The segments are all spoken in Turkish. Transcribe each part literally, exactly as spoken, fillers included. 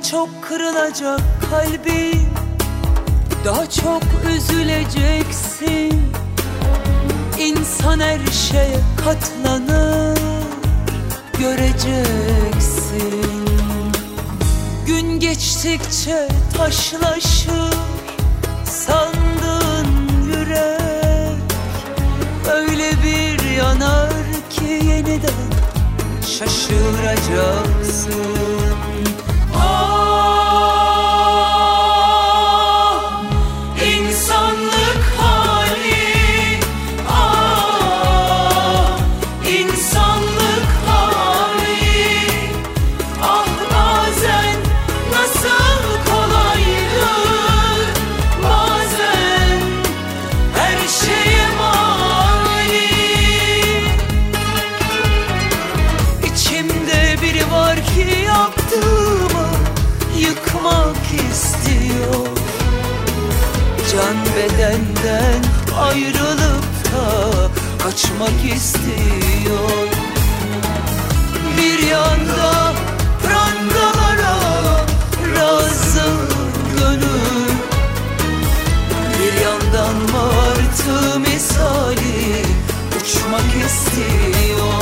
çok kırılacak kalbin, daha çok üzüleceksin. İnsan her şeye katlanır, göreceksin. Gün geçtikçe taşlaşır sandığın yürek, öyle bir yanar ki yeniden şaşıracaksın. Ah, insanlık hali, ah, insanlık hali. Ah, bazen nasıl kolaydır, bazen her şeye mani. İçimde biri var ki yaptığımı yıkmak istiyor. Can bedenden ayrılıp da kaçmak istiyor. Bir yanda prangalara razı gönül, bir yandan martı misali uçmak istiyor.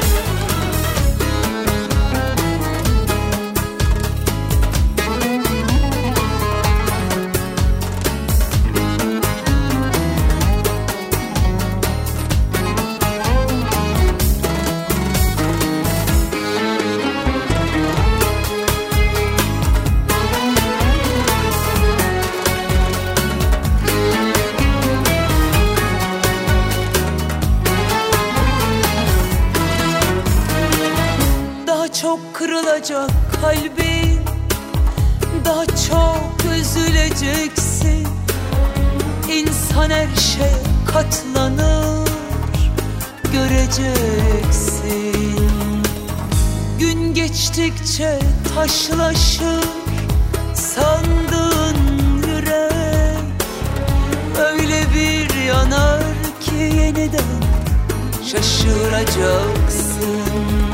Çok kırılacak kalbin, daha çok üzüleceksin. İnsan her şeye katlanır, göreceksin. Gün geçtikçe taşlaşır sandığın yürek, öyle bir yanar ki yeniden şaşıracaksın.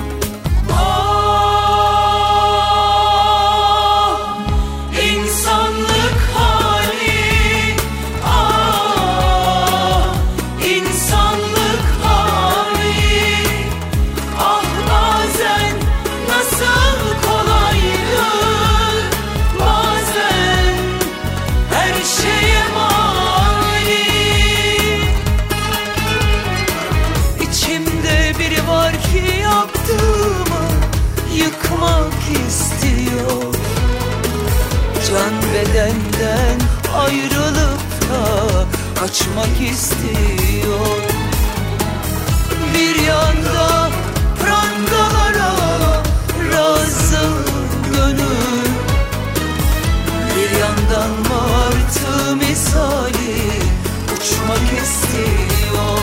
Yıkmak istiyor. Can bedenden ayrılıp da kaçmak istiyor. Bir yanda prangalara razı gönül, bir yandan martı misali uçmak istiyor.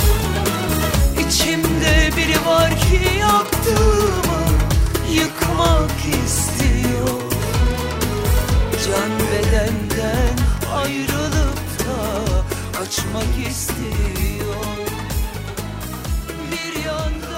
İçimde biri var ki yaptığımı yıkmak istiyor. Can bedenden ayrılıp da kaçmak istiyor. Bir yan